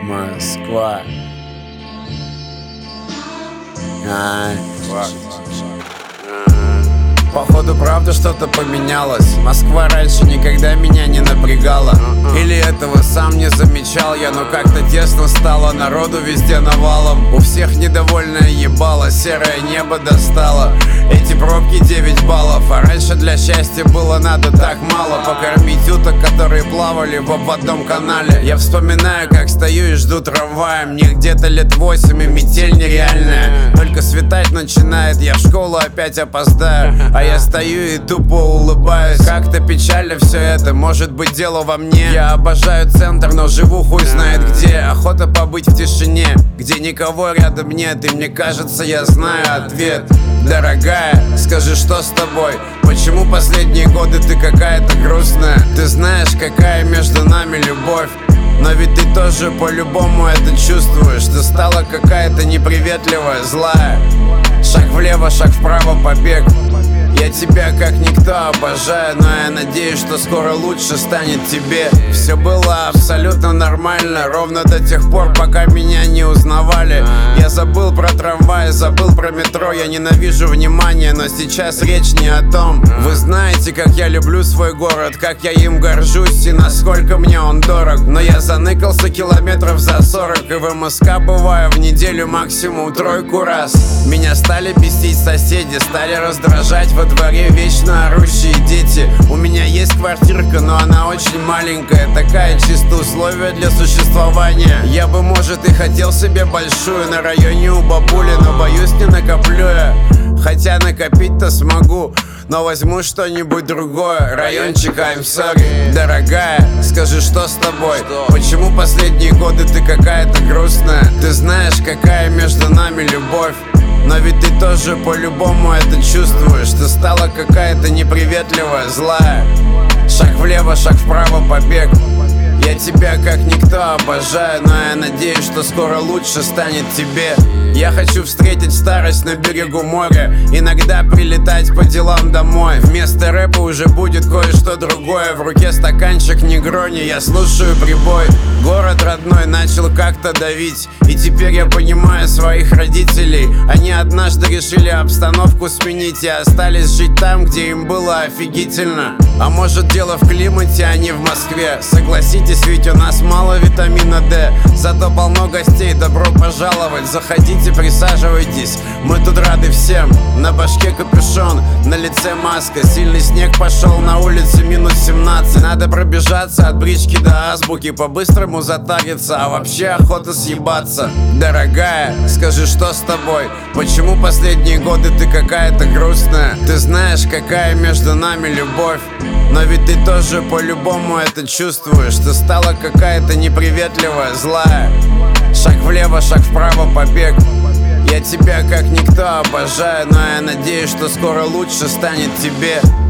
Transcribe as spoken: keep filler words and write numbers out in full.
Москва. А, походу правда что-то поменялось. Москва раньше никогда меня не напрягала. Или этого сам не замечал я, но как-то тесно стало, народу везде навалом. У всех недовольное ебало, серое небо достало. Эти пробки девять баллов, а раньше для счастья было надо так мало. Покормить уток, которые плавали в обводном канале. Я вспоминаю, как стою и жду трамвая. Мне где-то лет восемь и метель нереальная. Только светать начинает, я в школу опять опоздаю. А я стою и тупо улыбаюсь. Как-то печально все это, может быть дело во мне. Я обожаю центр, но живу хуй знает где. Охота побыть в тишине, где никого рядом нет. И мне кажется, я знаю ответ. Дорогая, скажи, что с тобой? Почему последние годы ты какая-то грустная? Ты знаешь, какая между нами любовь, но ведь ты тоже по-любому это чувствуешь. Ты стала какая-то неприветливая, злая. Шаг влево, шаг вправо, побег. Я тебя как никто обожаю, но я надеюсь, что скоро лучше станет тебе. Все было абсолютно нормально, ровно до тех пор, пока меня не узнавали. Я забыл про трамвай, забыл про метро. Я ненавижу внимание, но сейчас речь не о том. Вы знаете, как я люблю свой город, как я им горжусь и насколько мне он дорог. Но я заныкался километров за сорок, и в МСК бываю в неделю максимум тройку раз. Меня стали бесить соседи, стали раздражать во дворе вечно орущие дети. У меня есть квартирка, но она очень маленькая. Такая чисто условия для существования. Я бы, может, и хотел себе большую на районе у бабули, но боюсь, не накоплю я. Хотя накопить-то смогу, но возьму что-нибудь другое. Райончик, I'm sorry. Дорогая, скажи, что с тобой? Почему последние годы ты какая-то грустная? Ты знаешь, какая между нами любовь, но ведь ты тоже по-любому это чувствуешь. Ты стала какая-то неприветливая, злая. Шаг влево, шаг вправо, побег. Я тебя как никто обожаю, но я надеюсь, что скоро лучше станет тебе. Я хочу встретить старость на берегу моря, иногда прилетать по делам домой. Вместо рэпа уже будет кое-что другое. В руке стаканчик негрони, я слушаю прибой. Город родной начал как-то давить, и теперь я понимаю своих родителей. Они однажды решили обстановку сменить и остались жить там, где им было офигительно. А может, дело в климате, а не в Москве. Согласитесь, ведь у нас мало витамина Д, зато полно гостей, добро пожаловать. Заходите, присаживайтесь, мы тут рады всем. На башке капюшон, на лице маска. Сильный снег пошел, на улице минус семнадцать. Надо пробежаться от брички до азбуки, по-быстрому затариться, а вообще охота съебаться. Дорогая, скажи, что с тобой? Почему последние годы ты какая-то грустная? Ты знаешь, какая между нами любовь, но ведь ты тоже по-любому это чувствуешь. Ты стала какая-то неприветливая, злая. Шаг влево, шаг вправо, побег. Я тебя как никто обожаю, но я надеюсь, что скоро лучше станет тебе.